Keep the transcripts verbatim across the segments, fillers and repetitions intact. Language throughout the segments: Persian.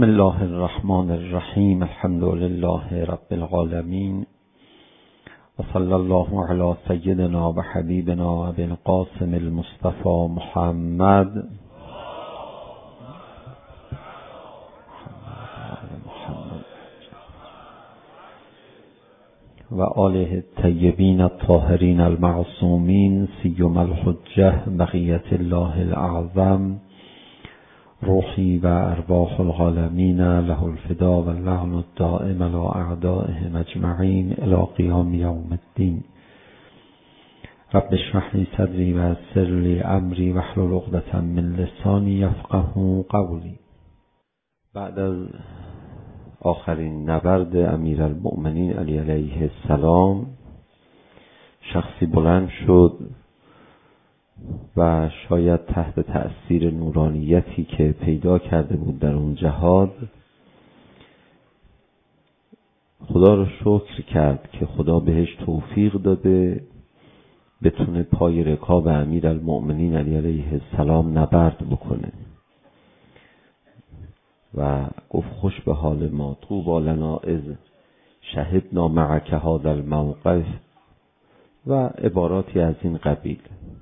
بسم الله الرحمن الرحیم. الحمد لله رب العالمین و صلی الله علی سیدنا و حبیبنا ابی القاسم المصطفى محمد و آله الطیبین الطاهرین المعصومین سیما الحجة بقیة الله الاعظم روحی و ارواح العالمین له الفدا و اللعن الدائم علی اعدائهم اجمعین الی قیام یوم الدین. رب اشرح لی صدری و یسر لی امری واحلل عقدة من لسانی یفقهوا قولی. بعد از آخرین نبرد امیرالمؤمنین علی علیه السلام، شخصی بلند شد و شاید تحت تأثیر نورانیتی که پیدا کرده بود در اون جهاد، خدا رو شکر کرد که خدا بهش توفیق داده بتونه پای رکاب امیرالمؤمنین علی علیه السلام نبرد بکنه و گفت خوش به حال ما، طوبی لنا اذ شهدنا معک هذا الموقف و عباراتی از این قبیل.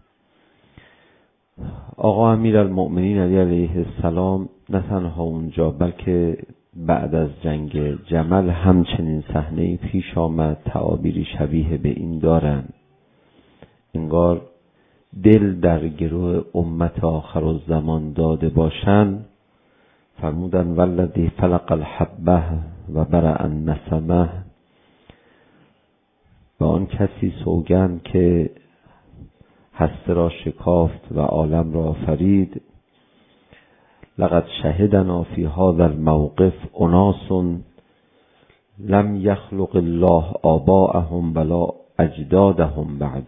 آقا امیرالمؤمنین علی علیه السلام نه تنها اونجا بلکه بعد از جنگ جمل همچنین صحنه‌ای پیش آمد، تعابیری شبیه به این دارن، انگار دل در گروه امت آخر الزمان داده باشن. فرمودن والذی فلق الحبه و برأ النسمه، و آن کسی سوگند که هسته را شکافت و عالم را آفرید. لقد شهدنا فی هذا الموقف اناس لم یخلق الله آباءهم ولا اجدادهم بعد.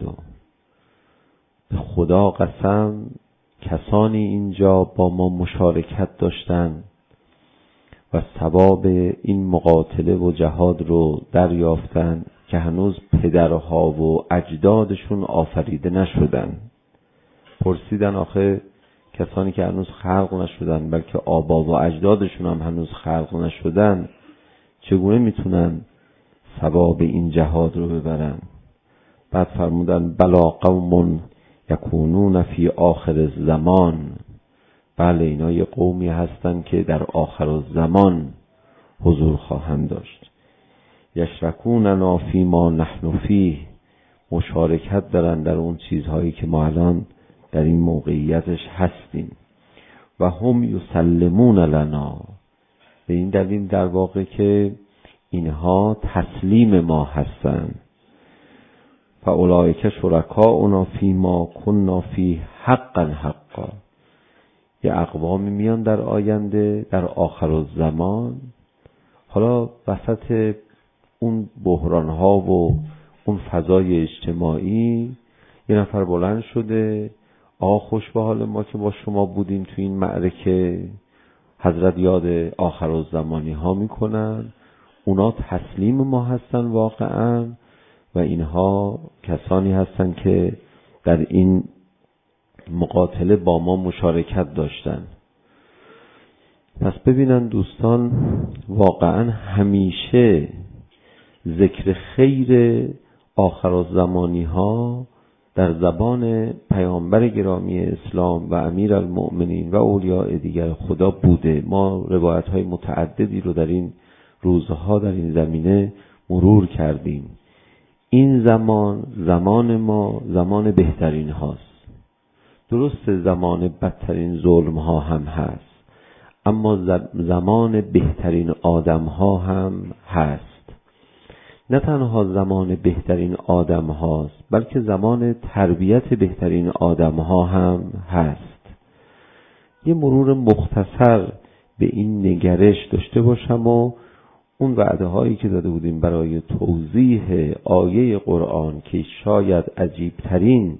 به خدا قسم کسانی اینجا با ما مشارکت داشتند و ثواب این مقاتله و جهاد رو دریافتند که هنوز پدرها و اجدادشون آفریده نشدن. پرسیدن آخه کسانی که هنوز خلق نشدن بلکه آبا و اجدادشون هم هنوز خلق نشدن چگونه میتونن ثواب این جهاد رو ببرن؟ بعد فرمودن بلا قوم یکونون فی آخر الزمان، بله اینا یه قومی هستن که در آخر الزمان حضور خواهند داشت. یشرکوننا فی ما نحن فیه، مشارکت دارن در اون چیزهایی که ما الان در این موقعیتش هستیم. و هم یسلمون لنا، به این دلیل در واقع که اینها تسلیم ما هستن. فاولئک شرکاؤنا فی ما کنا فی حقا حقا، یه اقوامی میان در آینده در آخر الزمان، حالا وسط اون بحران ها و اون فضای اجتماعی یه نفر بلند شده، آقا خوش به حال ما که با شما بودیم تو این معرکه. حضرت یاد آخر الزمانی ها میکنن، اونا تسلیم ما هستن واقعا و اینها کسانی هستن که در این مقاتله با ما مشارکت داشتن. پس ببینن دوستان، واقعا همیشه ذکر خیر آخرالزمانی ها در زبان پیامبر گرامی اسلام و امیرالمؤمنین و اولیاء دیگر خدا بوده. ما روایت های متعددی رو در این روزها در این زمینه مرور کردیم. این زمان زمان ما زمان بهترین هاست. درست زمان بدترین ظلم ها هم هست، اما زمان بهترین آدم ها هم هست. نه تنها زمان بهترین آدم هاست بلکه زمان تربیت بهترین آدم ها هم هست. یه مرور مختصر به این نگرش داشته باشم و اون وعده هایی که داده بودیم برای توضیح آیه قرآن که شاید عجیب ترین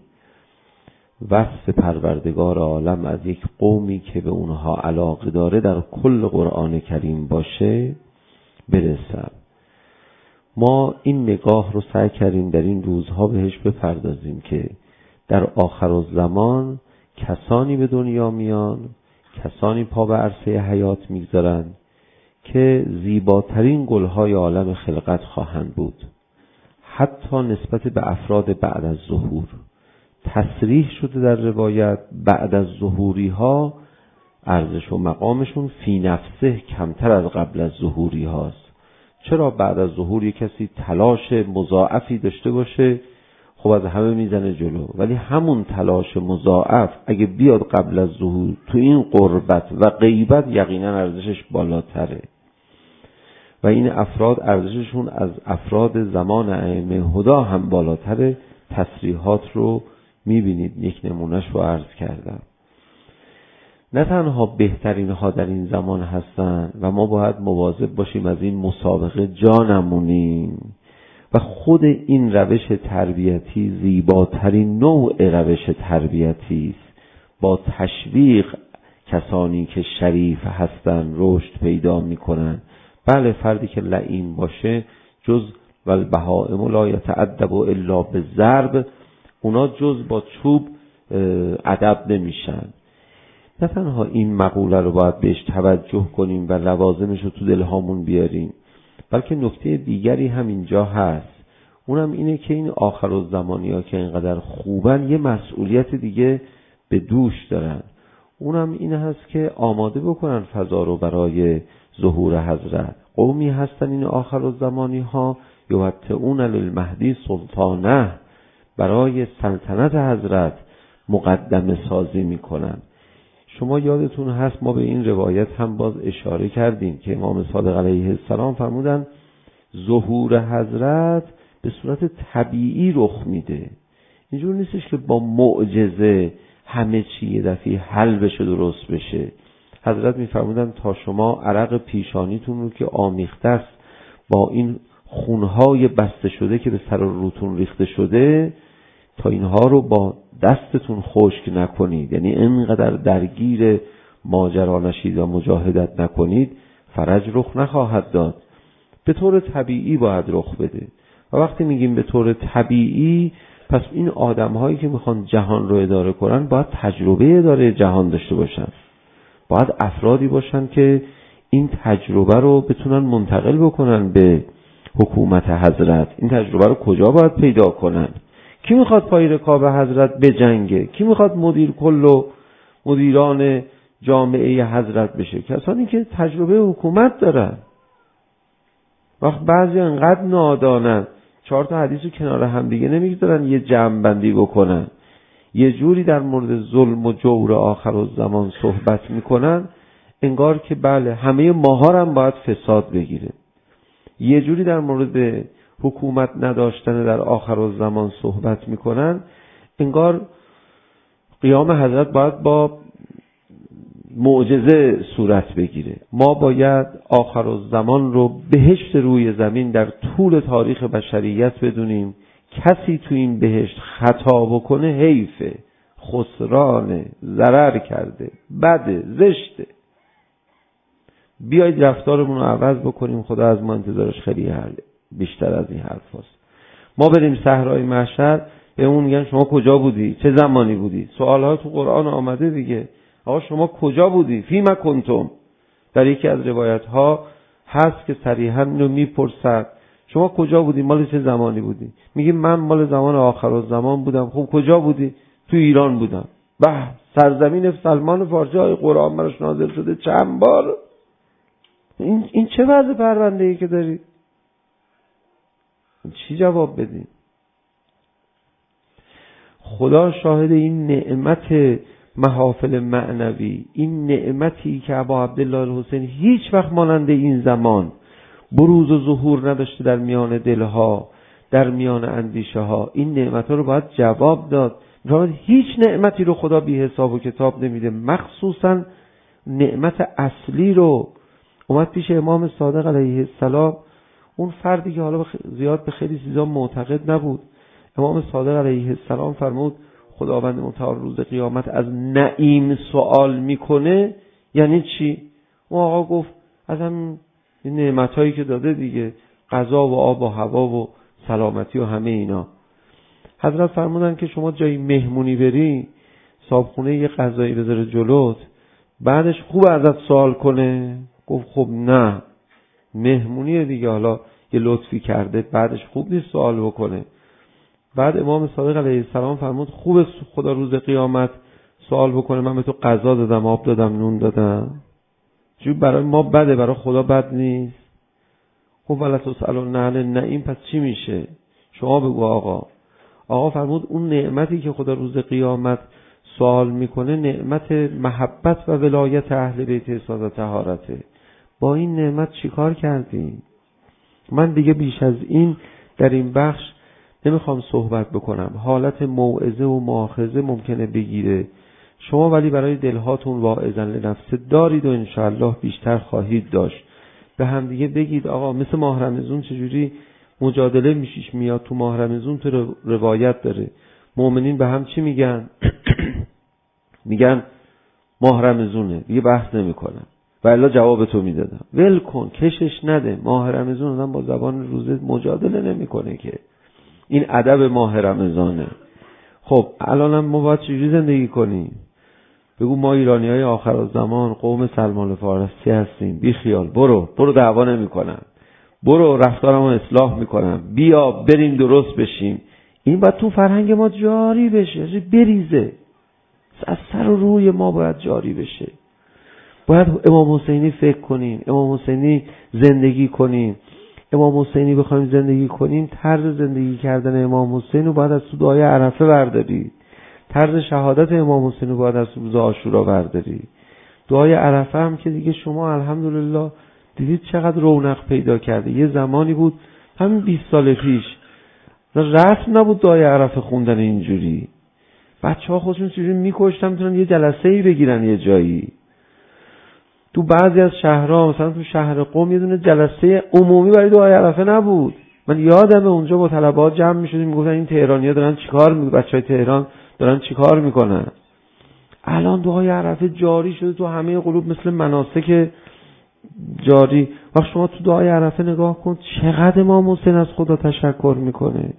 وصف پروردگار عالم از یک قومی که به اونها علاقه داره در کل قرآن کریم باشه برسم. ما این نگاه رو سعی کردیم در این روزها بهش بپردازیم که در آخر الزمان کسانی به دنیا میان، کسانی پا به عرصه حیات میگذارن که زیباترین گلهای عالم خلقت خواهند بود. حتی نسبت به افراد بعد از ظهور تصریح شده در روایت بعد از ظهوری ها ارزش و مقامشون فی نفسه کمتر از قبل از ظهوری هاست. چرا بعد از ظهور یک کسی تلاش مضاعفی داشته باشه خب از همه میزنه جلو، ولی همون تلاش مضاعف اگه بیاد قبل از ظهور تو این قربت و غیبت یقینا ارزشش بالاتره و این افراد ارزششون از افراد زمان ائمه هدا هم بالاتره. تصریحات رو میبینید، یک نمونهش رو عرض کردم. نه تنها بهترین ها در این زمان هستن و ما باید مواظب باشیم از این مسابقه جا نمونیم و خود این روش تربیتی زیباترین نوع روش تربیتی است. با تشویق کسانی که شریف هستن رشد پیدا میکنن. بله فردی که لئیم باشه جز والبهائم لا یتأدب الا بالضرب، اونا جز با چوب ادب نمیشن. نه تنها این مقوله رو باید بهش توجه کنیم و لوازمش رو تو دلهامون بیاریم، بلکه نکته دیگری هم اینجا هست. اونم اینه که این آخرالزمانی ها که اینقدر خوبن یه مسئولیت دیگه به دوش دارن. اونم این هست که آماده بکنن فضا رو برای ظهور حضرت. قومی هستن این آخرالزمانی ها یوطئون للمهدی سلطانه، برای سلطنت حضرت مقدمه سازی میکنن. شما یادتون هست ما به این روایت هم باز اشاره کردیم که امام صادق علیه السلام فرمودن ظهور حضرت به صورت طبیعی رخ میده. اینجور نیستش که با معجزه همه چی یه دفعه حل بشه درست بشه. حضرت میفرمودن تا شما عرق پیشانیتون رو که آمیخته است با این خونهای بسته شده که به سر و روتون ریخته شده، تا اینها رو با دستتون خشک نکنید، یعنی اینقدر درگیر ماجرا نشید و مجاهدت نکنید، فرج رخ نخواهد داد. به طور طبیعی باید رخ بده. و وقتی میگیم به طور طبیعی، پس این آدم هایی که میخوان جهان رو اداره کنن باید تجربه اداره جهان داشته باشن. باید افرادی باشن که این تجربه رو بتونن منتقل بکنن به حکومت حضرت. این تجربه رو کجا باید پیدا کنن؟ کی میخواد پای رکاب حضرت بجنگه؟ کی میخواد مدیر کل و مدیران جامعه حضرت بشه؟ کسانی که تجربه حکومت دارن. وقت بعضی انقدر نادانن چهار تا حدیث رو کنار هم دیگه نمیگذارن یه جمع بندی بکنن، یه جوری در مورد ظلم و جور آخرالزمان صحبت میکنن انگار که بله همه ماها هم باید فساد بگیره. یه جوری در مورد حکومت نداشتن در آخرالزمان صحبت میکنن انگار قیام حضرت باید با معجزه صورت بگیره. ما باید آخرالزمان رو بهشت روی زمین در طول تاریخ بشریت بدونیم. کسی تو این بهشت خطا بکنه حیفه، خسرانه، ضرر کرده، بده، زشته. بیایید رفتارمون رو عوض بکنیم. خدا از ما انتظارش خیلی بیشتر از این حرف هست. ما بریم صحرای محشر به اون میگن شما کجا بودی؟ چه زمانی بودی؟ سوالها تو قرآن آمده دیگه. آقا شما کجا بودی؟ فیما کنتم؟ در یکی از روایت ها هست که صریحاً اینو میپرسد شما کجا بودی؟ مال چه زمانی بودی؟ میگی من مال زمان آخرالزمان بودم. خب کجا بودی؟ تو ایران بودم. به سرزمین سلمان فارسی های قرآن براش نازل شده چند بار. این این چه وضع پرونده ای که داری؟ چی جواب بدیم؟ خدا شاهد این نعمت محافل معنوی، این نعمتی که ابا عبدالله الحسینی هیچ وقت مانند این زمان بروز و ظهور نداشته در میان دلها، در میان اندیشه ها. این نعمت ها رو باید جواب داد. می‌فرماید هیچ نعمتی رو خدا بی حساب و کتاب نمیده، مخصوصا نعمت اصلی رو. اومد پیش امام صادق علیه السلام، اون فردی که حالا زیاد به خیلی چیزا معتقد نبود. امام صادق علیه السلام فرمود خداوند متعال روز قیامت از نعیم سوال میکنه. یعنی چی؟ اون آقا گفت از هم نعمتایی که داده دیگه، غذا و آب و هوا و سلامتی و همه اینا. حضرت فرمودن که شما جایی مهمونی بری، صاحبخونه یه غذایی بذاره جلوت، بعدش خوب ازت سوال کنه؟ گفت خب نه. مهمونی دیگه، حالا یه لطفی کرده بعدش خوب نیست سوال بکنه. بعد امام صادق علیه السلام فرمود خوبه خدا روز قیامت سوال بکنه من به تو غذا دادم، آب دادم، نون دادم؟ چون برای ما بده، برای خدا بد نیست. خب ولا تسألون عن النعیم، پس چی میشه؟ شما بگو آقا. آقا فرمود اون نعمتی که خدا روز قیامت سوال میکنه نعمت محبت و ولایت اهل بیت احسان و طهارته. با این نعمت چیکار کردیم؟ من دیگه بیش از این در این بخش نمیخوام صحبت بکنم. حالت موعظه و مؤاخذه ممکنه بگیره شما، ولی برای دلهاتون واعظاً لنفس دارید و انشاءالله بیشتر خواهید داشت. به هم دیگه بگید آقا مثل ماه رمضان چجوری مجادله میشیش میاد تو ماه رمضان، تو روایت داره مؤمنین به هم چی میگن؟ میگن ماه رمضانه، دیگه بحث نمیکنن و الا جواب تو میدادم. ول کن، کشش نده. ماه رمضان آدم با زبان روزه مجادله نمیکنه که، این ادب ماه رمضانه. خب الانم ما باید چجوری زندگی کنیم؟ بگو ما ایرانیای آخر الزمان قوم سلمان فارسی هستیم، بی خیال، برو برو دعوا نمیکنن، برو رفتارمو اصلاح میکنم، بیا بریم درست بشیم. این باید تو فرهنگ ما جاری بشه، بریزه از سر و روی ما، باید جاری بشه. باید امام حسینی فکر کنیم، امام حسینی زندگی کنیم. امام حسینی بخوایم زندگی کنیم، طرز زندگی کردن امام حسین رو باید از تو دعای عرفه برداری، طرز شهادت امام حسین رو باید از روز عاشورا برداری. دعای عرفه هم که دیگه شما الحمدلله دیدید چقدر رونق پیدا کرده. یه زمانی بود همین بیست سال پیش رسم نبود دعای عرفه خوندن اینجوری. بچه ها خودشون چجوری میکشتن میتونن یه جلسه ای بگیرن یه جایی. تو بعضی از شهرها مثلا تو شهر قم یه دونه جلسه عمومی برای دعای عرفه نبود. من یادمه اونجا با طلبات جمع میشدیم میگفتن این تهرانی‌ها دارن چیکار میکنن، بچهای تهران دارن چیکار میکنن. الان دعای عرفه جاری شده تو همه قلوب مثل مناسک جاری. وقت شما تو دعای عرفه نگاه کن چقدر امام حسین از خدا تشکر میکنه،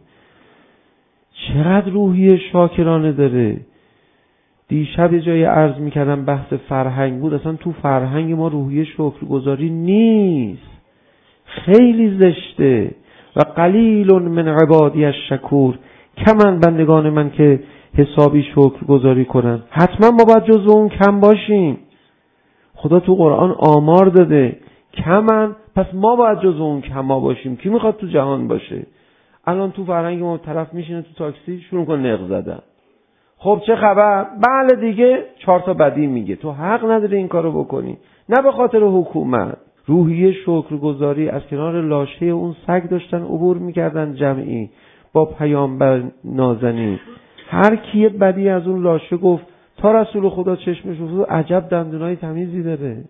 چقدر روحیه شاکرانه داره. دیشب یه جایی عرض میکردم بحث فرهنگ بود، اصلا تو فرهنگ ما روحیه شکرگزاری نیست، خیلی زشته. و قلیل من عبادی الشکور، کمن بندگان من که حسابی شکرگزاری کنن. حتما ما باید جزو اون کم باشیم. خدا تو قرآن آمار داده کمن، پس ما باید جزو اون کما باشیم. کی میخواد تو جهان باشه؟ الان تو فرهنگ ما طرف میشینه تو تاکسی شروع کنه نق زدن. خب چه خبر؟ بله دیگه چهار تا بدی میگه. تو حق نداری این کارو بکنی، نه به خاطر حکومت. روحیه شکرگزاری از کنار لاشه اون سگ داشتن عبور میکردن جمعی با پیامبر نازنین. هر کی یه بدی از اون لاشه گفت تا رسول خدا چشمش افتاد عجب دندونای تمیزی داره.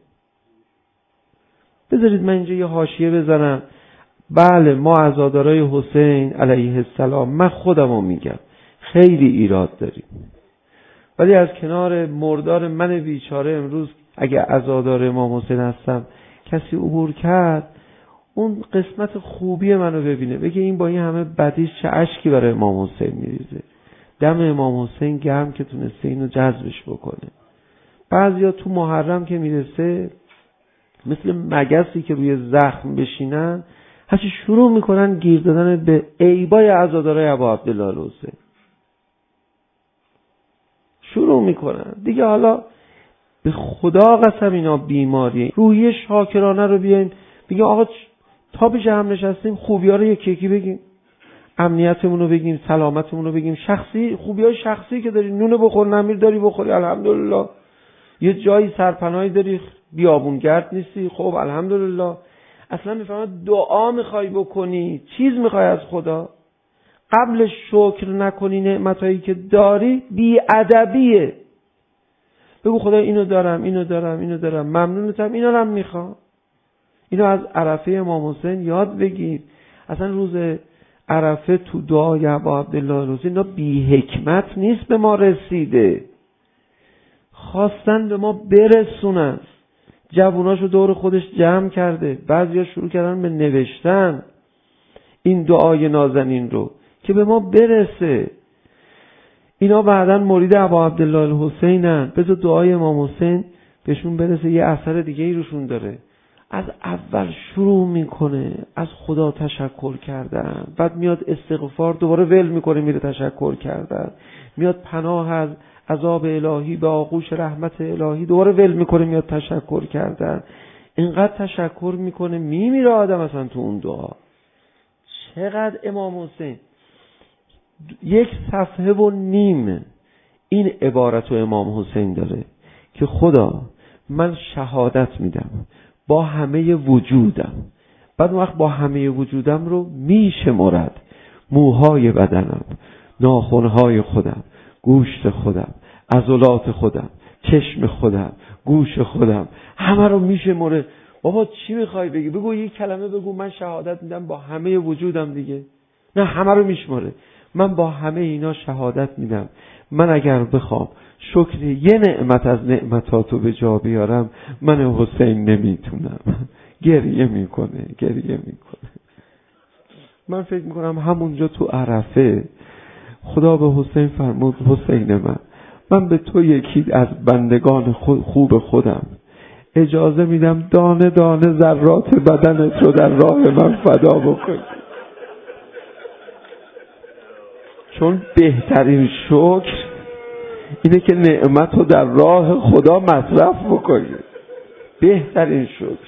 بذارید من اینجا یه حاشیه بزنم. بله ما عزادارای حسین علیه السلام، من خودمو میگم خیلی ایراد داریم، ولی از کنار مردار من بیچاره امروز اگه عزادار امام حسین هستم کسی عبور کرد اون قسمت خوبی منو ببینه، بگه این با این همه بدیش چه اشکی برای امام حسین میریزه. دم امام حسین گرم که تونسته اینو جذبش بکنه. بعضیا تو محرم که میرسه مثل مگسی که روی زخم بشینن هرچی شروع میکنن گیر دادن به عیبای عزادارای ابا عبدالله الحسین. شروع میکنن دیگه. حالا به خدا قسم اینا بیماریه. روحیه شاکرانه رو بیاین بگیم آقا تا پیش هم نشستیم خوبی ها رو یکی یکی بگیم، امنیتمون رو بگیم، سلامتمون رو بگیم، شخصی خوبی های شخصی که داری، نون بخور نمیر داری بخوری الحمدلله، یه جایی سرپناهی داری بیابونگرد نیستی خب الحمدلله. اصلا میفهمم دعا میخوای بکنی، چیز میخوای از خدا، قبل شکر نکنی نعمتایی که داری بی ادبیه. بگو خدا اینو دارم اینو دارم اینو دارم ممنونتم، اینا رو هم میخوام. اینو از عرفه امام حسین یاد بگیر. اصلا روز عرفه تو دعای ابا عبدالله الحسین اینا بی حکمت نیست به ما رسیده، خواستن به ما برسونن. جووناشو دور خودش جمع کرده، بعضیا شروع کردن به نوشتن این دعای نازنین رو که به ما برسه. اینا بعداً مرید ابا عبدالله الحسینن، بذار دعای امام حسین بهشون برسه، یه اثر دیگه ای روشون داره. از اول شروع میکنه از خدا تشکر کردن، بعد میاد استغفار دوباره ول میکنه میره تشکر کردن، میاد پناه از عذاب الهی به آغوش رحمت الهی دوباره ول میکنه میاد تشکر کردن. اینقدر تشکر میکنه میمیره آدم اصلا تو اون دعا. چقدر امام حسین یک صفحه و نیم این عبارت و امام حسین داره که خدا من شهادت میدم با همه وجودم، بعد اون وقت با همه وجودم رو میشمرد، موهای بدنم، ناخنهای خودم، گوشت خودم، عضلات خودم، چشم خودم، گوش خودم، همه رو میشمره. بابا چی میخوای بگی؟ بگو یک کلمه بگو من شهادت میدم با همه وجودم دیگه. نه همه رو میشمره. من با همه اینا شهادت میدم من اگر بخوام شکر یه نعمت از نعمتاتو به جا بیارم من حسین نمیتونم. گریه میکنه گریه میکنه. من فکر میکنم همونجا تو عرفه خدا به حسین فرمود حسین من من به تو یکی از بندگان خوب خودم اجازه میدم دانه دانه ذرات بدنت رو در راه من فدا بکنی، چون بهترین شکر اینه که نعمت رو در راه خدا مصرف بکنی. بهترین شکر.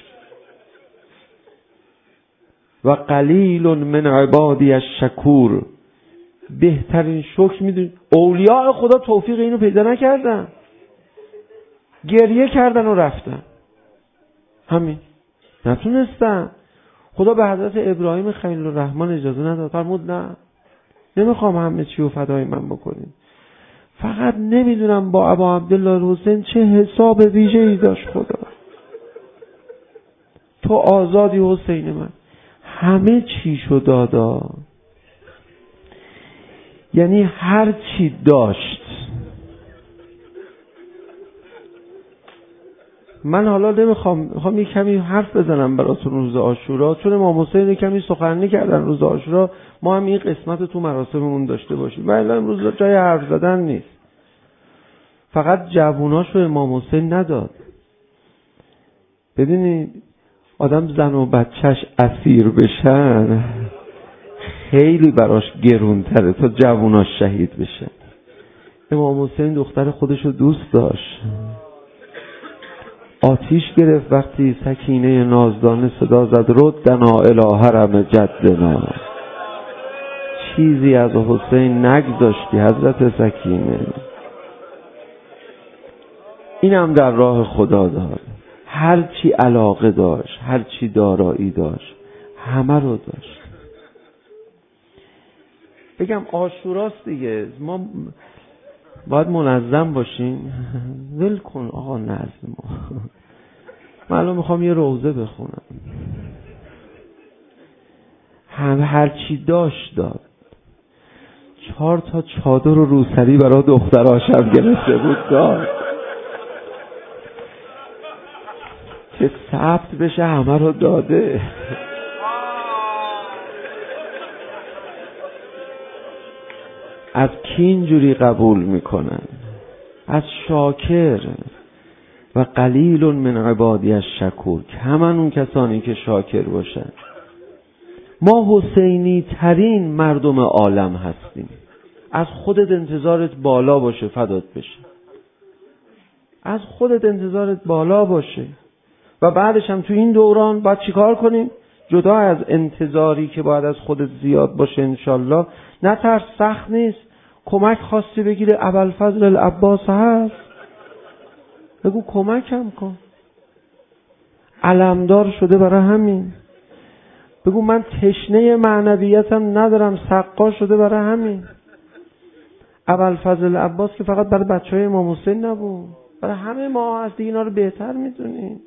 و قلیل من عبادی الشکور. بهترین شکر میدونی اولیاء خدا توفیق اینو پیدا نکردن، گریه کردن و رفتن، همین نتونستن. خدا به حضرت ابراهیم خلیل الرحمن اجازه نداد، فرمود نه نمیخوام همه چی رو فدای من بکنید. فقط نمیدونم با ابا عبدالله حسین چه حساب ویژه‌ای داشت خدا. تو آزادی حسین من، همه چیشو دادا، یعنی هر چی داشت. من حالا نمیخوام میخوام یک کمی حرف بزنم براتون روز عاشورا، چون امام حسین کمی سخنرانی کردن روز عاشورا، ما هم این قسمت تو مراسممون داشته باشیم. ولی امروز جای حرف زدن نیست. فقط جووناشو امام حسین نداد. ببینید آدم زن و بچهش اسیر بشن خیلی براش گرونتره تا جووناش شهید بشن. امام حسین دختر خودشو دوست داشت. آتیش گرفت وقتی سکینه نازدانه صدا زد ردنا الی حرم جدنا. چیزی از حسین نگذاشتی حضرت سکینه. اینم در راه خدا داد. هر چی علاقه داشت، هر چی دارایی داشت، همه رو داشت. بگم عاشوراست دیگه، ما باید منظم باشیم. ول کن آقا نظم ما. من الان میخوام یه روزه بخونم. هم هر چی داشت داد. چهار تا چادر و روسری برای دختراشم گرفته بود داد که ثبت بشه همه رو داده. از کی اینجوری قبول میکنن؟ از شاکر. و قلیل من عبادی الشکور، همون اون کسانی که شاکر باشن. ما حسینی ترین مردم عالم هستیم. از خودت انتظارت بالا باشه فدات بشه. از خودت انتظارت بالا باشه. و بعدش هم تو این دوران باید چیکار کنیم؟ جدا از انتظاری که باید از خودت زیاد باشه انشالله، نه ترس، سخت نیست. کمک خواستی بگیره ابوالفضل العباس هست، بگو کمکم کن. علمدار شده برای همین. بگو من تشنه معنویتم ندارم، سقا شده برای همین. ابوالفضل العباس که فقط برای بچهای امام حسین نبود، برای همه ما هست دیگه. اینا رو بهتر میدونیم.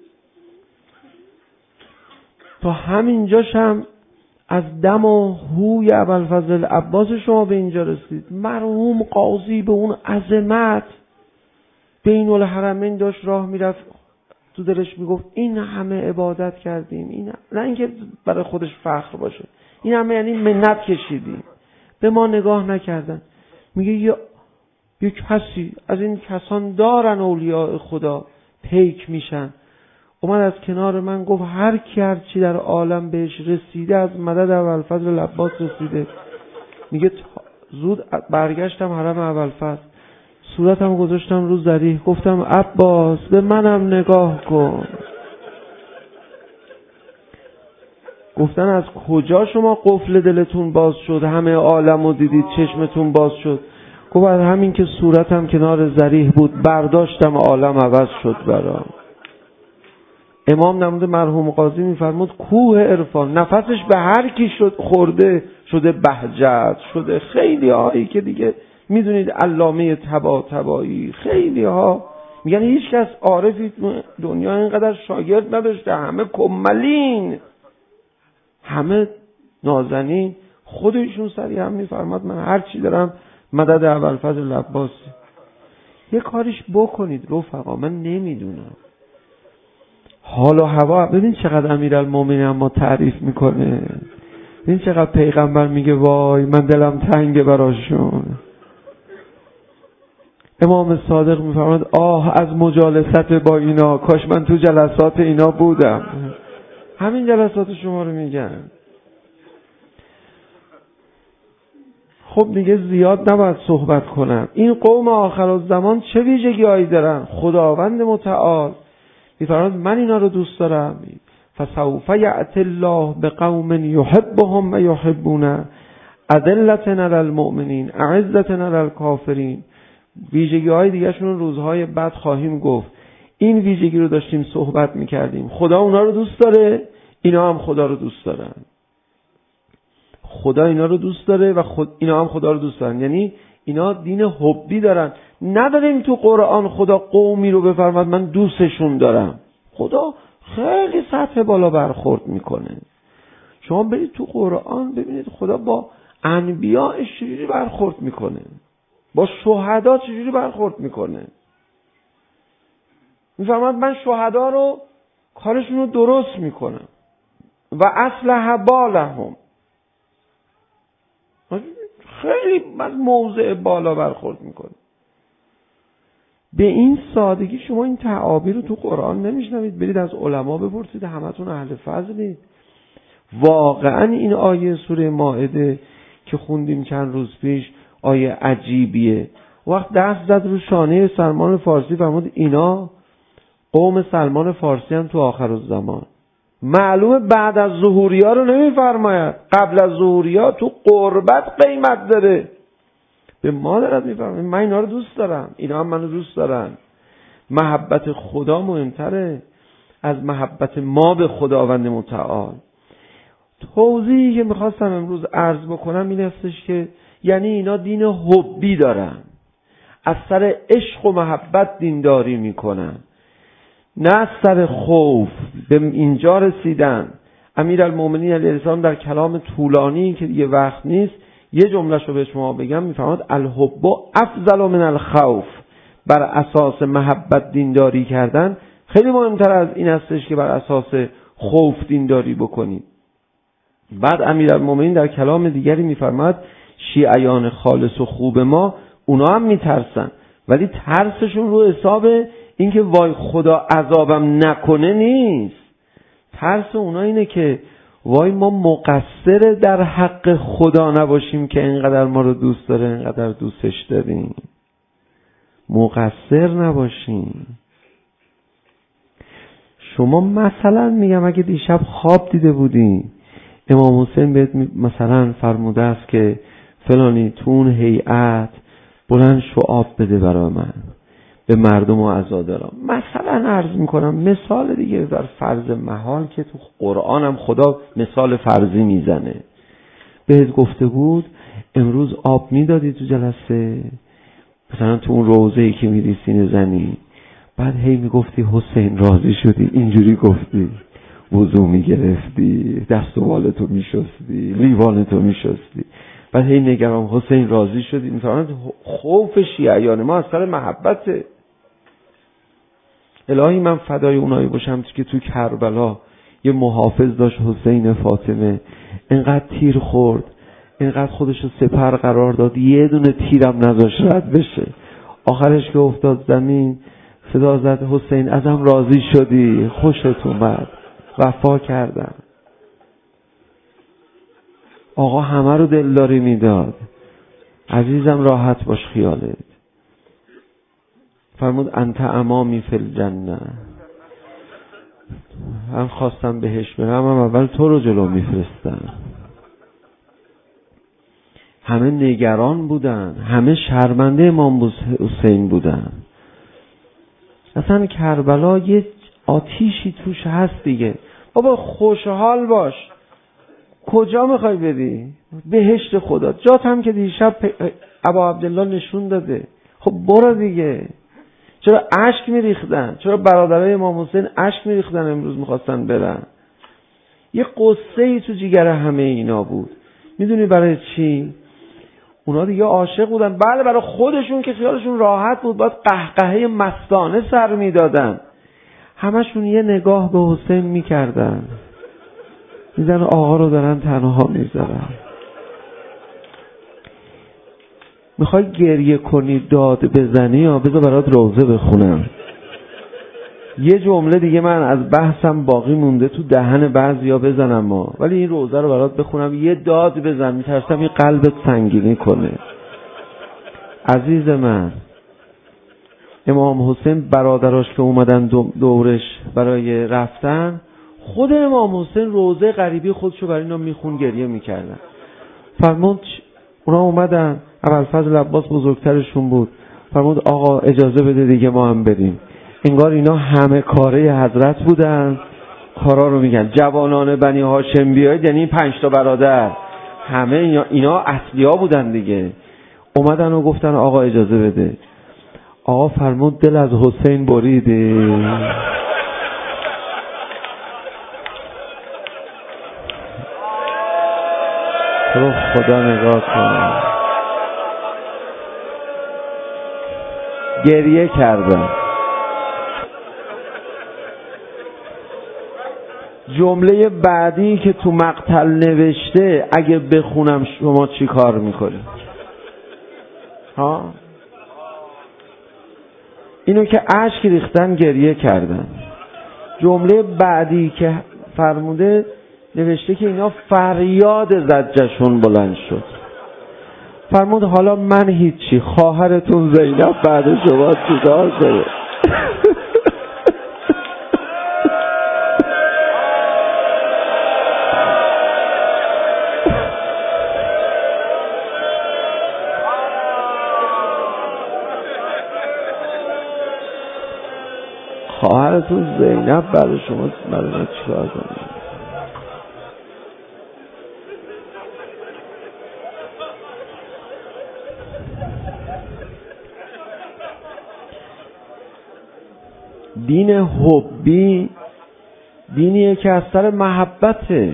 تا همینجاش هم از دم و هوی ابوالفضل العباس شما به اینجا رسید. مرحوم قاضی به اون عظمت بین الحرمین داشت راه میرفت، تو دلش میگفت این همه عبادت کردیم، این نه اینکه برای خودش فخر باشه، این همه یعنی منت کشیدیم، به ما نگاه نکردن. میگه یه یک کسی از این کسان دارن اولیاء خدا پیک میشن، اومد از کنار من گفت هر کی هر چی در عالم بهش رسیده از مدد ابوالفضل عباس رسیده. میگه زود برگشتم حرم ابوالفضل، صورتم گذاشتم رو ذریح، گفتم عباس به منم نگاه کن. گفتن از کجا شما قفل دلتون باز شد، همه عالمو دیدید چشمتون باز شد؟ گفت از همین که صورتم کنار ذریح بود برداشتم عالم عوض شد برام. امام نمود مرحوم قاضی میفرمود کوه عرفان نفسش به هر کی شد خورده شده بهجت شده. خیلی هایی که دیگه میدونید علامه تبا تبایی، خیلی ها میگن هیچ کس عارفی دنیا اینقدر شاگرد نداشته، همه کملین، همه نازنین. خودشون سری هم میفرماد من هر چی دارم مدد ابوالفضل عباسی. یه کاریش بکنید رفقا، من نمیدونم. حال و هوا ببین چقدر امیرالمومنین اما تعریف میکنه، ببین چقدر پیغمبر میگه وای من دلم تنگه براشون. امام صادق میفرماد آه از مجالست با اینا، کاش من تو جلسات اینا بودم. همین جلسات شما رو میگن. خب میگه زیاد نباید صحبت کنم. این قوم آخرالزمان چه ویژگی هایی دارن؟ خداوند متعال میفرماد من اینا رو دوست دارم. فسوف یأتی الله بقوم یحبهم و یحبونه اذلة علی المؤمنین اعزة علی الکافرین. ویژگی های دیگه شون روزهای بعد خواهیم گفت. این ویژگی رو داشتیم صحبت میکردیم. خدا اونا رو دوست داره، اینا هم خدا رو دوست دارن. خدا اینا رو دوست داره و خود اینا هم خدا رو دوست دارن. یعنی اینا دین حبی دارن. نداریم تو قرآن خدا قومی رو بفرماد من دوستشون دارم. خدا خیلی سطح بالا برخورد میکنه. شما برید تو قرآن ببینید خدا با انبیاء چجوری برخورد میکنه، با شهدا چجوری برخورد میکنه. میفرماد من شهدا رو کارشون رو درست میکنم و اصلح بالهم. خیلی از موضع بالا برخورد میکنه. به این سادگی شما این تعابیر رو تو قرآن نمیشنوید. برید از علما بپرسید، همتون اهل فضلید. واقعا این آیه سوره مائده که خوندیم چند روز پیش آیه عجیبیه. وقت دست زد رو شانه سلمان فارسی فرمود اینا قوم سلمان فارسی هم تو آخرالزمان. معلومه بعد از ظهوریا رو نمیفرماید، قبل از ظهوریا تو قربت قیمت داره. به ما دارد میفرماید من اینا رو دوست دارم، اینا هم منو دوست دارن. محبت خدا مهمتره از محبت ما به خداوند متعال. توضیحی که میخواستم امروز عرض بکنم این هستش که یعنی اینا دین حبی دارن، از سر عشق و محبت دینداری میکنن، نه از سر خوف. به اینجا رسیدن. امیرالمومنین علیه السلام در کلام طولانی که دیگه وقت نیست یه جمله رو به شما بگم، میفرماد الحب افضل من الخوف. بر اساس محبت دینداری کردن خیلی مهمتر از این هستش که بر اساس خوف دینداری بکنید. بعد امیرالمومنین در کلام دیگری میفرماد شیعیان خالص و خوب ما اونا هم میترسن، ولی ترسشون رو حساب اینکه وای خدا عذابم نکنه نیست. ترس اونا اینه که وای ما مقصر در حق خدا نباشیم که اینقدر ما رو دوست داره، اینقدر دوستش داریم. مقصر نباشیم. شما مثلا میگم اگه دیشب خواب دیده بودی امام حسین بهت مثلا فرموده است که فلانی تو اون هیئت بلند شو آب بده برای من به مردم و عزادارم، مثلا عرض میکنم مثال دیگه در فرض محال که تو قرآن هم خدا مثال فرضی میزنه. بهت گفته بود امروز آب میدادی تو جلسه، مثلا تو اون روضه‌ای که میری سینه زنی، بعد هی میگفتی حسین راضی شدی، اینجوری گفتی، وضو میگرفتی، دست و بالتو میشستی، لیوانتو میشستی، بعد هی نگران حسین راضی شدی. میفهمند خوف شیعیان ما از سر محبته. الهی من فدای اونایی باشم که تو کربلا یه محافظ داشت حسین فاطمه، اینقدر تیر خورد، اینقدر خودشو سپر قرار داد، یه دونه تیرم نذاشت رد بشه. آخرش که افتاد زمین صدا زد حسین ازم راضی شدی، خوشت اومد، وفا کردم. آقا همه رو دلداری میداد. عزیزم راحت باش خیالت. فرمود انت امامی فی الجنه. من خواستم بهش برم، هم اول تو رو جلو میفرستم. همه نگران بودن، همه شرمنده امام حسین بودن. اصلا کربلا یه آتیشی توش هست دیگه. بابا خوشحال باش. کجا میخوای بری؟ بهشت خدا. جات هم که دیشب ابا عبدالله نشون داده. خب برو دیگه. چرا اشک میریختن؟ چرا برادرای امام حسین اشک میریختن امروز میخواستن برن؟ یه قصه ای تو جیگر همه اینا بود. میدونی برای چی؟ اونا دیگه عاشق بودن. بله برای خودشون که خیالشون راحت بود، باید قهقهه مستانه سر میدادن. همشون یه نگاه به حسین میکردن، میزن آقا رو دارن تنها میذارن. میخوای گریه کنی داد بزنی یا بذار برات روزه بخونم. یه جمله دیگه من از بحثم باقی مونده تو دهن بعضیا بزنم ما، ولی این روزه رو برات بخونم یه داد بزن، میترسم این قلبت سنگینی کنه. عزیز من، امام حسین برادراش که اومدن دورش برای رفتن، خود امام حسین روزه غریبی خودشو برای اینا میخون، گریه میکردن. فرمود اونا اومدن، ابوالفضل عباس بزرگترشون بود، فرمود آقا اجازه بده دیگه ما هم بریم. انگار اینا همه کاره حضرت بودن، کارا رو میگن. جوانان بنی هاشم بیاید، یعنی پنج تا برادر، همه اینا, اینا اصلیا بودن دیگه. اومدن و گفتن آقا اجازه بده. آقا فرمود دل از حسین بریده. تو خدا نگاه کن. گریه کردن. جمله بعدی که تو مقتل نوشته اگه بخونم شما چی کار میکنی؟ ها؟ اینو که اشک ریختن گریه کردن. جمله بعدی که فرموده نوشته که اینا فریاد زجشون بلند شد. فرمود حالا من هیچی، خواهرتون زینب بعد شما چیکار کنه؟ خواهرتون زینب بعد شما برای ما چیکار کنه؟ دین حبی دینیه که از سر محبته.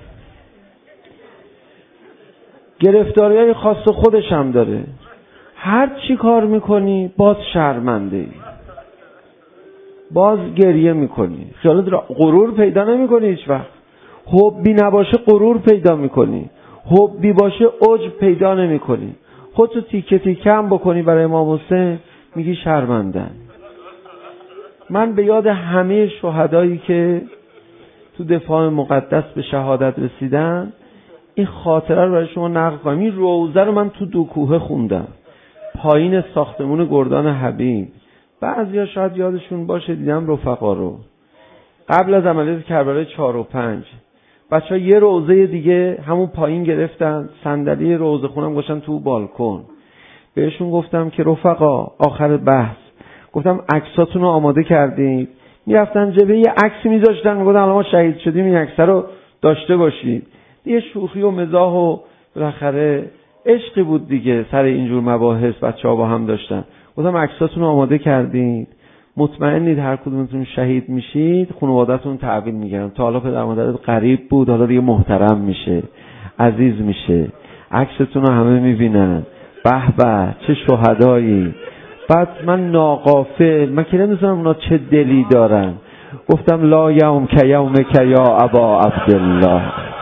گرفتاری های خاص خودش هم داره. هر چی کار میکنی باز شرمنده ای، باز گریه میکنی، خیالت را غرور پیدا نمیکنی. هیچ وقت حبی نباشه غرور پیدا میکنی، حبی باشه عجب پیدا نمیکنی. خودتو تیکه تیکه هم بکنی برای امام حسین میگی شرمندن. من به یاد همه شهدایی که تو دفاع مقدس به شهادت رسیدن این خاطره رو برای شما نقل کنم. این روزه رو من تو دو کوهه خوندم، پایین ساختمون گردان حبیب. بعضیا شاید یادشون باشه، دیدم رفقا رو قبل از عملیات کربلای چهار و پنج بچه‌ها یه روزه دیگه همون پایین گرفتن، صندلی روزه خونم گذاشتن تو بالکن. بهشون گفتم که رفقا آخر بحث گفتم عکساتون رو آماده کردید. میرفتن جبه یه عکسی میذاشتن، میگفتن الان ما شهید شدیم این عکس رو داشته باشید. دیگه شوخی و مزاح و بالاخره عشقی بود دیگه سر اینجور مباحث بچه‌ها با هم داشتن. گفتم عکساتون رو آماده کردید، مطمئنید هر کدومتون شهید میشید خانواده‌تون تحویل میگیرن. تا حالا پدر مادرت غریب بود، حالا دیگه محترم میشه، عزیز میشه، عکستون رو همه میبینن. به به چه شهدایی. بعد من ناقافل، من که نمی‌دونم اونا چه دلی دارن، گفتم لا یوم که یوم که یا ابا عبدالله.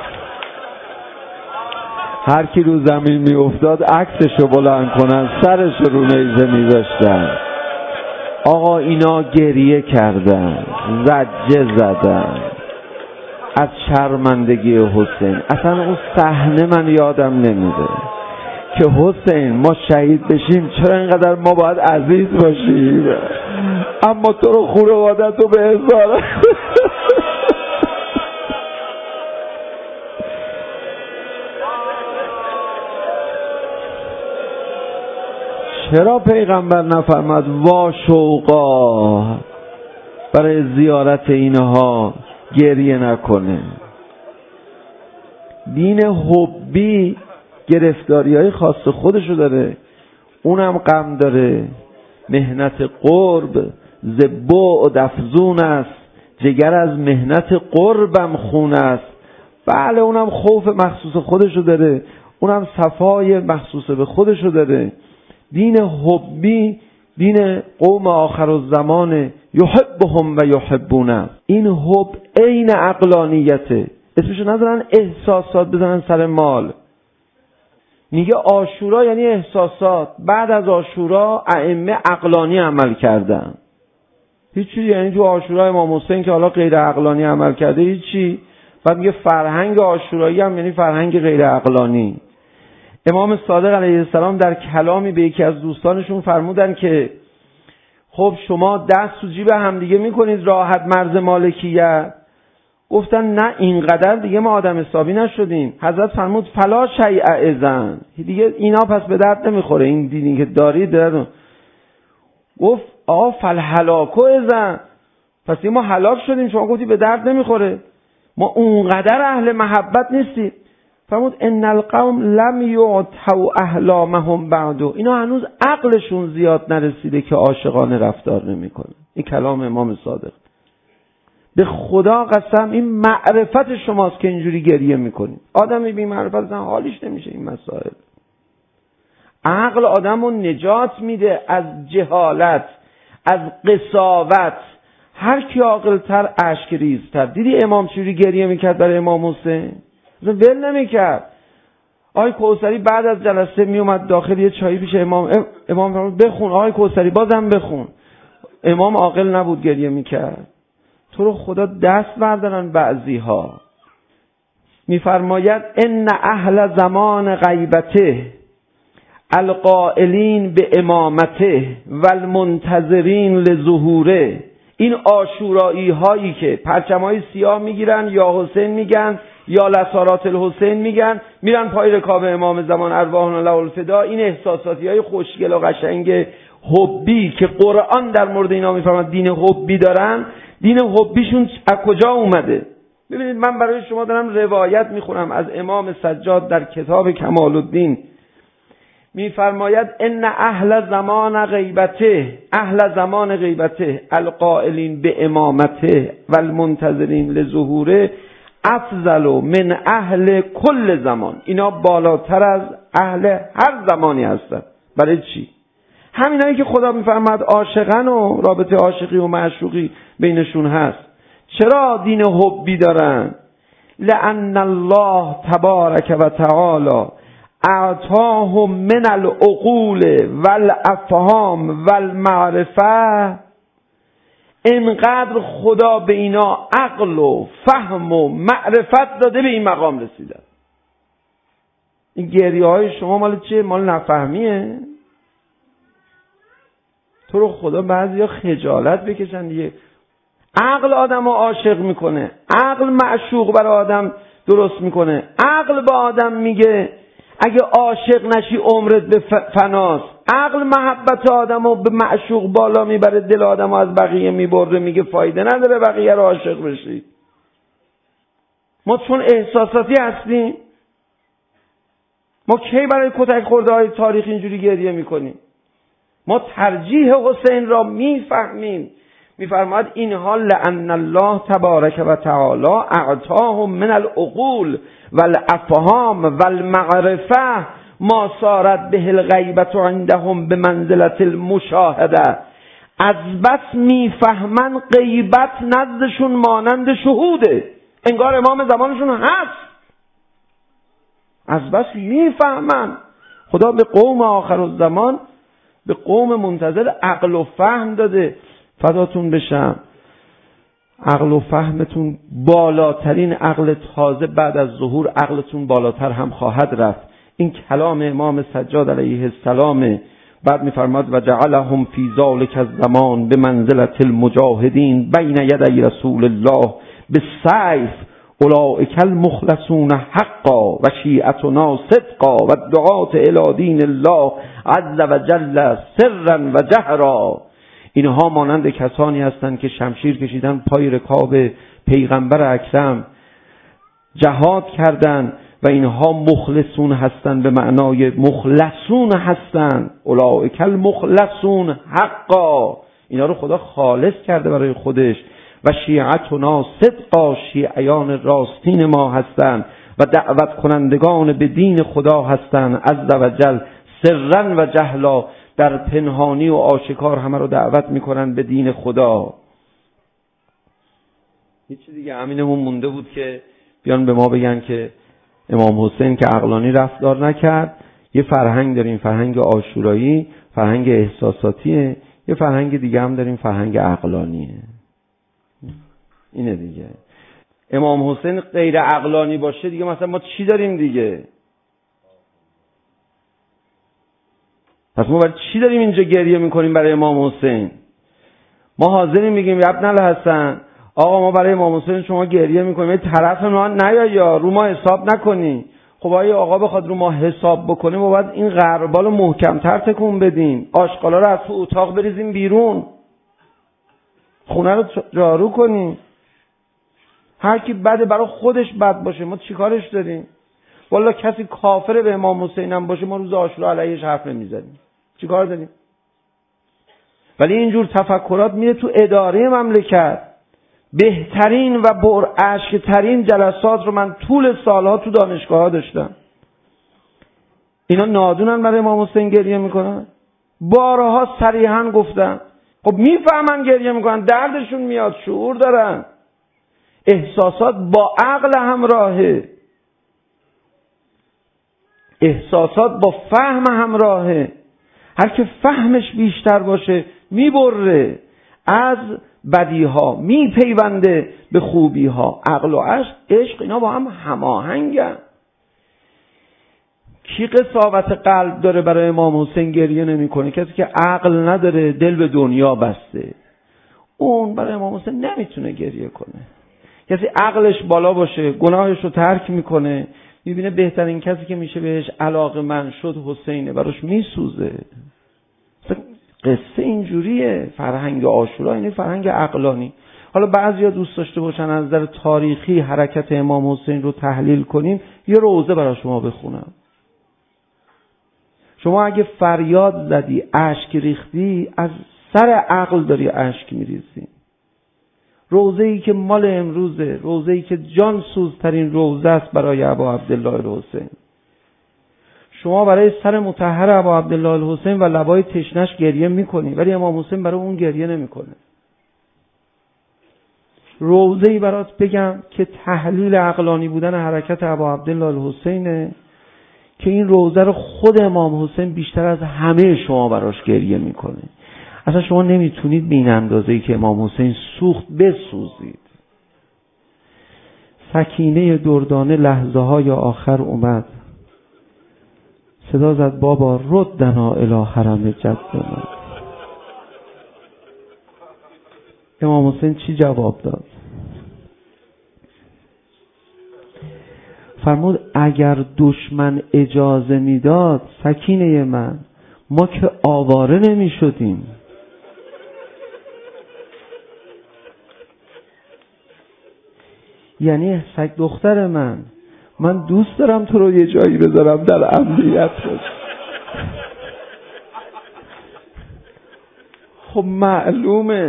هر کی رو زمین می افتاد عکسشو بلند کنن، سرشو رو نیزه می داشتن. آقا اینا گریه کردن، زجه زدن از شرمندگی حسین. اصلا اون صحنه من یادم نمیره که حسین ما شهید بشیم، چرا اینقدر ما باید عزیز باشیم، اما تو رو خانوادت رو به هزار چرا پیغمبر نفرماد وا شوقا برای زیارت اینها گریه نکنه؟ دین حبی گرفتاری های خاص خودشو داره، اونم غم داره. مهنت قرب زبو و دفزون است، جگر از مهنت قربم خون است. بله اونم خوف مخصوص خودشو داره، اونم صفای مخصوص به خودشو داره. دین حبی دین قوم آخر الزمان، یحبهم و یحبونه. این حب عین عقلانیته، اسمشو ندارن احساسات بزنن سر مال. میگه عاشورا یعنی احساسات، بعد از عاشورا ائمه عقلانی عمل کردن. هیچی، یعنی تو عاشورا امام حسین که حالا غیر عقلانی عمل کرده هیچی. بعد میگه فرهنگ عاشورایی هم یعنی فرهنگ غیر عقلانی. امام صادق علیه السلام در کلامی به یکی از دوستانشون فرمودن که خب شما دست تو جیب همدیگه میکنید راحت مرز مالکیت. گفتن نه اینقدر دیگه ما آدم حسابی نشدیم. حضرت فرمود فلا شیء اذن، دیگه اینا پس به درد نمیخوره، این دینی که دارید درد. گفت آقا فالهلاک اذن، پس ما هلاک شدیم، شما گفتی به درد نمیخوره، ما اونقدر اهل محبت نیستیم. فرمود ان القوم لم یعطوا احلامهم بعد، اینا هنوز عقلشون زیاد نرسیده که عاشقانه رفتار نمیکنن. این کلام امام صادق. به خدا قسم این معرفت شماست که اینجوری گریه میکنید. آدمی بی معرفت اصلا حالیش نمیشه این مسائل. عقل آدمو نجات میده از جهالت، از قساوت. هر کی عاقل‌تر اشک ریزتر. دیدی امام چجوری گریه میکرد برای امام حسین؟ ول نمیکرد. آقای کوثری بعد از جلسه میومد داخل یه چایی پیش امام، امام فرمود بخون آقای کوثری بازم بخون. امام عاقل نبود گریه میکرد. تو رو خدا دست بردارن بعضی ها. میفرماید ان اهل زمان غیبته القائلین به امامته والمنتظرین لظهوره. این عاشورایی هایی که پرچمای سیاه میگیرن یا حسین میگن یا لسارات الحسین میگن، میرن پای رکاب امام زمان ارواحنا له الفدا. این احساساتی های خوشگل و قشنگ حبی که قرآن در مورد اینا میفرماد دین حبی دارن، دین حبیشون از کجا اومده؟ ببینید من برای شما دارم روایت میخونم از امام سجاد در کتاب کمال الدین. میفرماید ان اهل زمان غیبته، اهل زمان غیبته القائلین به امامته والمنتظرین لظهوره افضل من اهل کل زمان. اینا بالاتر از اهل هر زمانی هستن. برای چی؟ همینایی که خدا میفرماد عاشقن و رابطه عاشقی و معشوقی بینشون هست. چرا دین حبی دارن؟ لأن الله تبارک و تعالی اعطاهم من العقول والافهام والمعرفه. انقدر خدا به اینا عقل و فهم و معرفت داده به این مقام رسیدن. این گریه های شما مال چیه؟ مال نفهمیه؟ تو رو خدا بعضیا خجالت بکشن دیگه. عقل آدم رو عاشق میکنه، عقل معشوق برای آدم درست میکنه. عقل با آدم میگه اگه عاشق نشی عمرت به فناست. عقل محبت آدم رو به معشوق بالا میبره، دل آدم رو از بقیه میبره، میگه فایده نداره بقیه رو عاشق بشی. ما چون احساساتی هستیم، ما کی برای کتک خورده های تاریخ اینجوری گریه میکنیم؟ ما ترجیح حسین را میفهمیم. میفرماید اینها لأن الله تبارک و تعالی اعطاهم من العقول والافهام والمعرفه ما صارت به الغیبت عندهم به منزلت المشاهده. از بس میفهمن غیبت نزدشون مانند شهوده، انگار امام زمانشون هست. از بس میفهمن. خدا به قوم آخر الزمان به قوم منتظر عقل و فهم داده. فداتون بشم، عقل و فهمتون بالاترین عقل تازه بعد از ظهور عقلتون بالاتر هم خواهد رفت. این کلام امام سجاد علیه السلام. بعد میفرماد و جعلهم فی ذلک الزمان به منزلت المجاهدین بین یدی رسول الله بالسیف اولئک المخلصون حقا و شیعتنا صدقا و دعات الی دین الله عز و جل سرا و جهرا. اینها مانند کسانی هستند که شمشیر کشیدن پای رکاب پیغمبر اکرم، جهاد کردند و اینها مخلصون هستند، به معنای مخلصون هستند. اولئک المخلصون حقا، اینا رو خدا خالص کرده برای خودش. و شیعتنا صدقا، شیعیان راستین ما هستند و دعوت کنندگان به دین خدا هستند عز و جل سرا و جهلا، در پنهانی و آشکار همه رو دعوت میکنن به دین خدا. هیچ دیگه همینمون مونده بود که بیان به ما بگن که امام حسین که عقلانی رفتار نکرد. یه فرهنگ داریم، فرهنگ عاشورایی، فرهنگ احساساتیه. یه فرهنگ دیگه هم داریم، فرهنگ عقلانیه. اینه دیگه. امام حسین غیر عقلانی باشه دیگه مثلا ما چی داریم دیگه؟ پس ما برای چی داریم اینجا گریه میکنیم برای امام حسین؟ ما حاضریم میگیم ابن الحسن آقا ما برای امام حسین شما گریه میکنیم، این طرف ما نیا یا رو ما حساب نکنی. خب آیا آقا بخواد رو ما حساب بکنیم ما باید این غربالو محکم‌تر تکون بدیم، آشغالا رو از تو اتاق بریزیم بیرون، خونه رو جارو کنیم. هر کی بده برای خودش بد باشه، ما چیکارش داریم؟ والا کسی کافر به امام حسین هم باشه ما روز عاشورا علیهش حرف نمیزنیم، چیکار داریم؟ ولی اینجور تفکرات میره تو اداره مملکت. بهترین و بر اشک ترین جلسات رو من طول سالها تو دانشگاه ها داشتم. اینا نادونن برای امام حسین گریه میکنن؟ بارها صریحا گفتم. خب میفهمن گریه میکنن، دردشون میاد، شعور دارن. احساسات با عقل همراهه، احساسات با فهم همراهه. هر که فهمش بیشتر باشه میبره از بدیها، میپیونده به خوبیها. عقل و عشق عشق اینا با هم هماهنگن. کی قساوت قلب داره برای امام حسین گریه نمیکنه؟ کسی که عقل نداره، دل به دنیا بسته، اون برای امام حسین نمیتونه گریه کنه. کسی عقلش بالا باشه، گناهش رو ترک میکنه، میبینه بهترین کسی که میشه بهش علاقه‌مند شد حسینه، براش میسوزه. قصه اینجوریه. فرهنگ عاشورا اینه فرهنگ عقلانی. حالا بعضیا دوست داشته باشن از نظر تاریخی حرکت امام حسین رو تحلیل کنیم، یه روزه برای شما بخونم. شما اگه فریاد زدی، اشک ریختی، از سر عقل داری اشک میریزی. روزه‌ای که مال امروزه، روزه‌ای که جان سوزترین روزه است برای ابا عبدالله الحسین. شما برای سر مطهر ابا عبدالله الحسین و لبای تشنش گریه میکنی، ولی امام حسین برای اون گریه نمیکنه. روزه‌ای برات بگم که تحلیل عقلانی بودن حرکت ابا عبدالله الحسینه، که این روزه رو خود امام حسین بیشتر از همه شما براش گریه میکنه. اصلا شما نمیتونید به این اندازه‌ای که امام حسین سوخت بسوزید. سکینه دردانه لحظه های آخر اومد، صدا زد بابا ردنا الی حرم جدنا. امام حسین چی جواب داد؟ فرمود اگر دشمن اجازه میداد سکینه من، ما که آواره نمی شدیم. یعنی سگ دختر من، من دوست دارم تو رو یه جایی بذارم در امنیت باش. خب معلومه،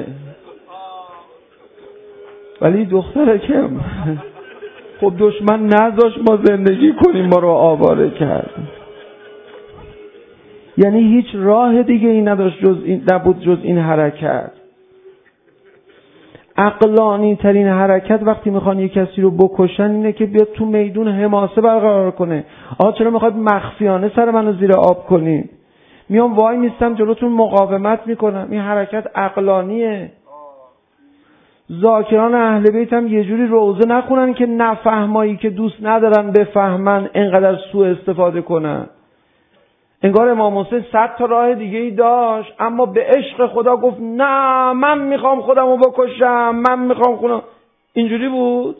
ولی دختره کم. خب دشمن نذاش ما زندگی کنیم، ما رو آواره کرد. یعنی هیچ راه دیگه ای نداشت جز این، نبود جز این حرکت. عقلانی ترین حرکت وقتی میخوان یک کسی رو بکشن اینه که بیاد تو میدون حماسه برقرار کنه. آقا چرا میخواد مخفیانه سر منو زیر آب کنید؟ میام وای میستم جلوتون مقاومت میکنم. این حرکت عقلانیه. ذاکران اهل بیت هم یه جوری روزه نخونن که نفهمایی که دوست ندارن بفهمن اینقدر سوء استفاده کنن. انگار امام حسین صد تا راه دیگه ای داشت، اما به عشق خدا گفت نه من میخوام خودمو بکشم، من میخوام خودم. اینجوری بود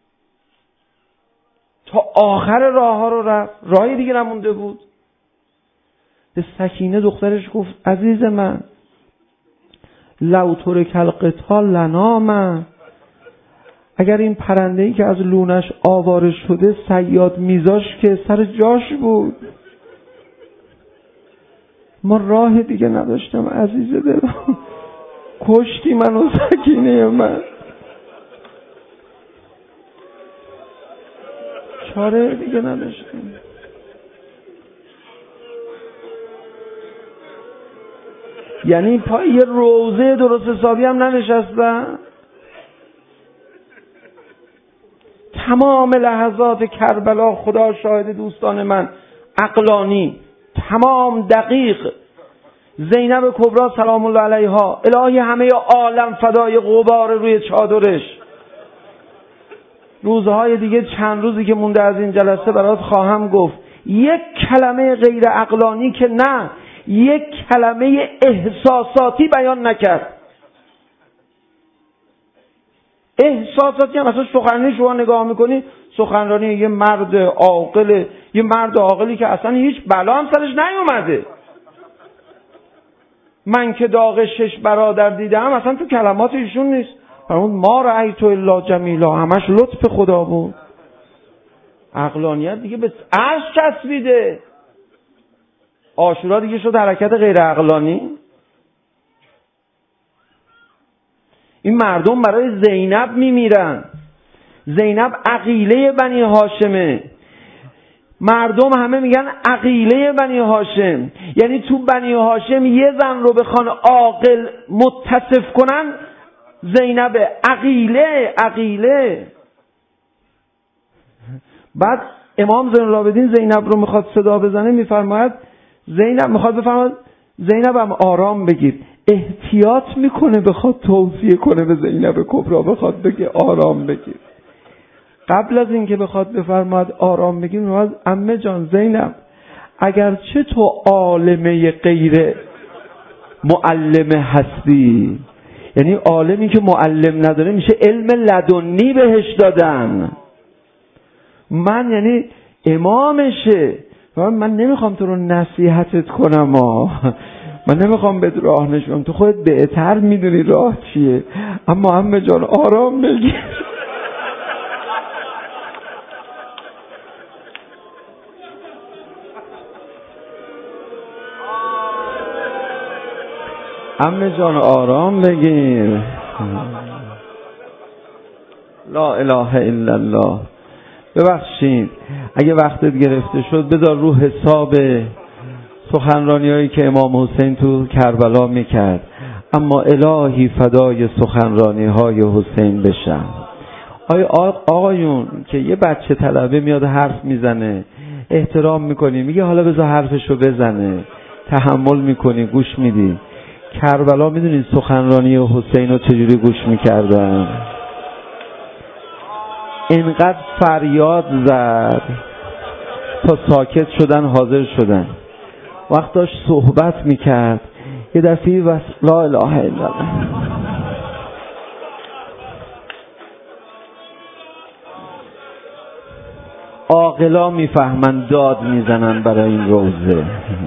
تا آخر راه ها رو رفت، راهی دیگه نمونده بود. به سکینه دخترش گفت عزیز من لو ترک القتال لنام، اگر این پرنده‌ای که از لونش آواره شده صیاد میذاش که سر جاش بود. ما راه دیگه نداشتم عزیز دلم، کشتی منو سکینه من، چاره دیگه نداشتم. یعنی پای یه روضه درست حسابی هم ننشستن. تمام لحظات کربلا خدا شاهد دوستان من عقلانی، تمام دقیق. زینب کبرا سلام الله علیها، الهی همه عالم فدای غبار روی چادرش. روزهای دیگه چند روزی که مونده از این جلسه برات خواهم گفت یک کلمه غیر عقلانی که نه، یک کلمه احساساتی بیان نکرد. احساساتی هم مثلا سخنرانی شما نگاه میکنی، سخنرانی یه مرد عاقل، یه مرد عاقلی که اصلا هیچ بلا هم سرش نیومده. من که داغ شش برادر دیدم اصلا تو کلمات ایشون نیست. فرمود ما رأیت الا جمیلا، همش لطف خدا بود. عقلانیت دیگه به عرش چسبیده. عاشورا دیگه شد حرکت غیر عقلانی. این مردم برای زینب میمیرن. زینب عقیله بنی هاشمه. مردم همه میگن عقیله بنی هاشم، یعنی تو بنی هاشم یه زن رو بخوان عاقل متصف کنن زینب. عقیله عقیله. بعد امام زین العابدین زینب رو میخواد صدا بزنه، میفرماید زینب میخواد بفرماید زینبم آرام بگیر. احتیاط میکنه بخواد توصیه کنه به زینب کبرا، بخواد بگه آرام بگیر. قبل از اینکه بخواد بفرماید آرام بگیر، میگه عمه جان زینب اگرچه تو عالمه غیر معلم هستی، یعنی عالمی که معلم نداره میشه علم لدنی بهش دادن. من یعنی امامشه، من نمیخوام تو رو نصیحتت کنم ها. من نمیخوام بهت راه نشونم، تو خودت بهتر میدونی راه چیه، اما عمه جان آرام بگیر. عمه جان آرام بگیر. لا اله الا الله. ببخشید اگه وقتت گرفته شد بذار رو حساب سخنرانی هایی که امام حسین تو کربلا میکرد، اما الهی فدای سخنرانی های حسین بشم. آیا آقایون که یه بچه طلبه میاد حرف میزنه احترام میکنی، میگه حالا بذار حرفشو بزنه، تحمل میکنی، گوش میدی. کربلا میدونید سخنرانی حسین رو چجوری گوش میکردن؟ اینقدر فریاد زد تا ساکت شدن، حاضر شدن. وقت داشت صحبت میکرد یه دفعه وس... لا اله الا الله. عاقلا میفهمن داد میزنن برای این روزه.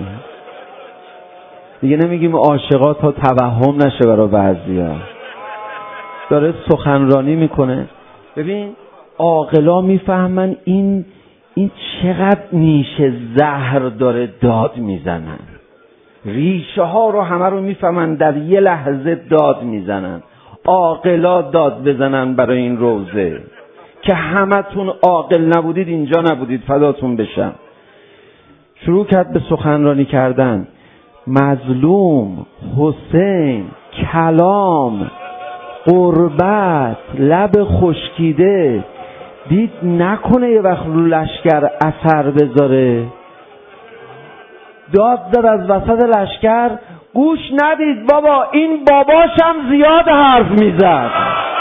دیگه نمیگیم عاشقا تا توهم نشه برای بعضیا. داره سخنرانی میکنه. ببین عاقلا میفهمن این این چقدر نیش زهر داره داد میزنن. ریشه ها رو همه رو میفهمن، در یه لحظه داد میزنن. عاقلا داد بزنن برای این روزه که همتون عاقل نبودید اینجا نبودید، فداتون بشم. شروع کرد به سخنرانی کردن. مظلوم، حسین، کلام، قربت، لب خشکیده. دید نکنه یه وقت رو لشکر اثر بذاره. داد زد از وسط لشکر، گوش ندید بابا، این باباشم زیاد حرف میزد.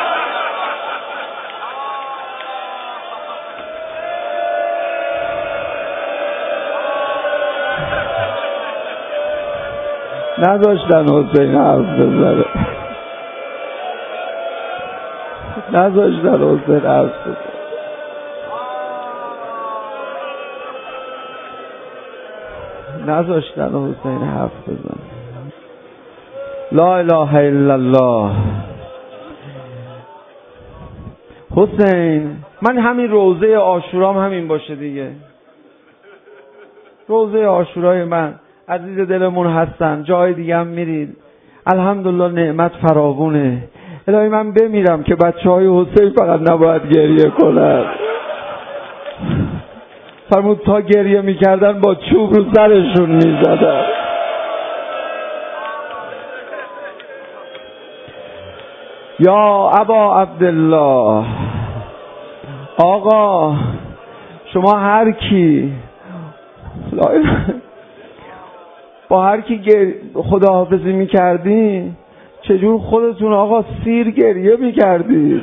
نذاشتن حسین حرف بزنه، نذاشتن حسین حرف بزنه. نذاشتن حسین حرف بزنه. لا اله الا الله. حسین، من همین روزه عاشورام همین باشه دیگه. روزه عاشورای من عزیز دلمون هستن، جای دیگه هم میرید، الحمدلله نعمت فراوونه. الهی من بمیرم که بچه های حسین فقط نباید گریه کنن. فرمود تا گریه میکردن با چوب رو سرشون میزدن. یا ابا عبدالله، آقا شما هر کی با هر کی خداحافظی میکردین چجور خودتون آقا سیر گریه میکردید؟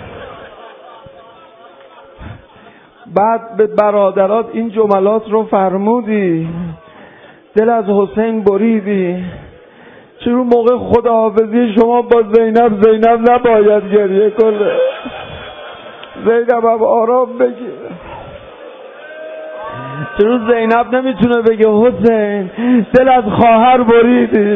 بعد به برادرات این جملات رو فرمودی، دل از حسین بریدی. چرا موقع خداحافظی شما با زینب زینب نباید گریه کنه؟ زینب هم آرام بگیر. چرا زینب نمیتونه بگه حسین دل از خواهر بریدی؟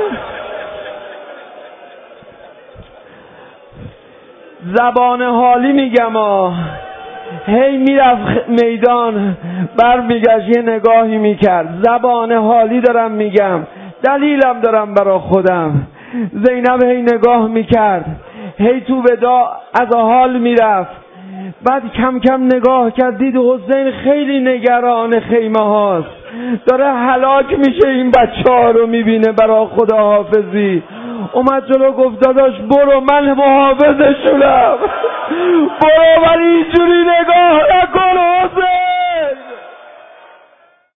زبان حالی میگم آه، هی میرفت میدان بر میگشت یه نگاهی میکرد. زبان حالی دارم میگم، دلیلم دارم برا خودم. زینب هی نگاه میکرد، هی تو وداع از حال میرفت. بعد کم کم نگاه کرد، دید حسین خیلی نگران خیمه هاست، داره هلاک میشه. این بچه ها رو میبینه برا خداحافظی. اومد جلو گفت داداش برو، من محافظشونم، برو، ولی اینجوری نگاه